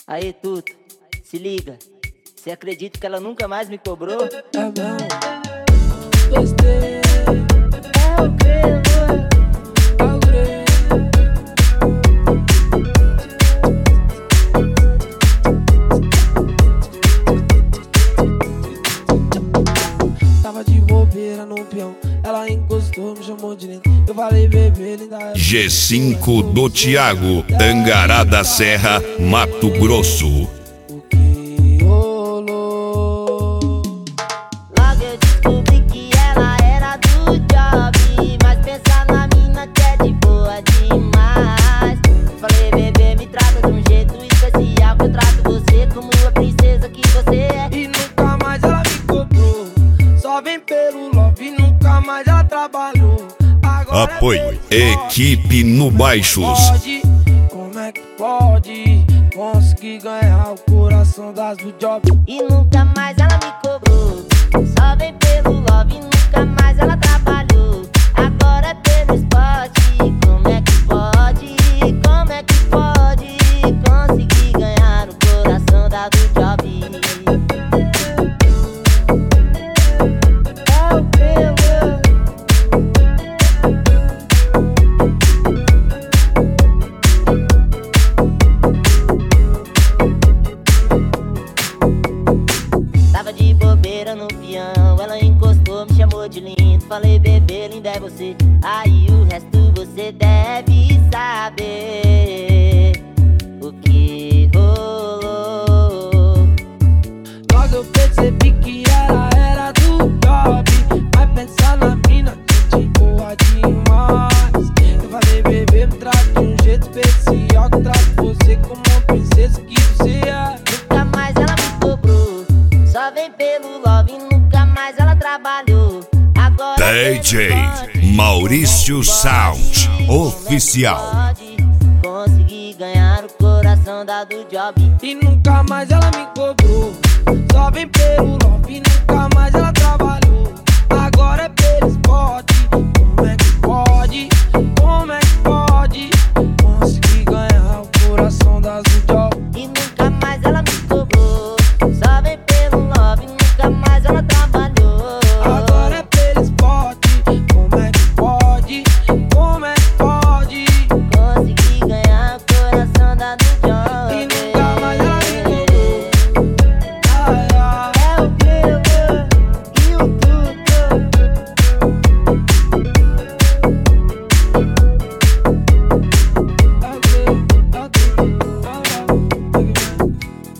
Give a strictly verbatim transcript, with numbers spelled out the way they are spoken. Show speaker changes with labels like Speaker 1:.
Speaker 1: Aí, Tuto, se liga. Você acredita que ela nunca mais me cobrou?
Speaker 2: É mesmo? Gostei.
Speaker 1: É o creme.
Speaker 2: Tava de bobeira no peão, ela encostou, me chamou de lindo. Eu falei, bebê, linda.
Speaker 3: G cinco do Thiago, Tangará da Serra, Mato Grosso.
Speaker 2: O que rolou?
Speaker 1: Logo eu descobri que ela era do job, mas pensa na mina que é de boa demais. Falei, bebê, me trata de um jeito especial, que eu trato você como a princesa que você é.
Speaker 2: E nunca mais ela me cobrou, só vem pelo love, nunca mais ela trabalhou. Agora
Speaker 3: Apoio, equipe no Baixos.
Speaker 2: pode, como é que pode conseguir ganhar o coração das do job?
Speaker 1: E nunca mais ela me cobrou, só vem pelo love, nunca mais ela trabalhou. Agora é pelo esporte, como é que pode, como é que pode conseguir ganhar o coração da do job? É o pelo. Tava de bobeira no peão, ela encostou, me chamou de lindo. Falei, bebê, linda é você. Aí o resto você deve saber o que rolou.
Speaker 2: Logo eu percebi que ela era do job, vai pensar na mina que de boa demais. Eu falei, bebê, me trata de um jeito especial, que eu trato você como uma princesa que você é.
Speaker 1: Nunca mais ela me cobrou, só vem pelo love, nunca mais ela trabalhou. Agora
Speaker 3: D J Maurício Sound Oficial.
Speaker 1: pode conseguir ganhar o coração da do job.
Speaker 2: E nunca mais ela me cobrou, só vem pelo love,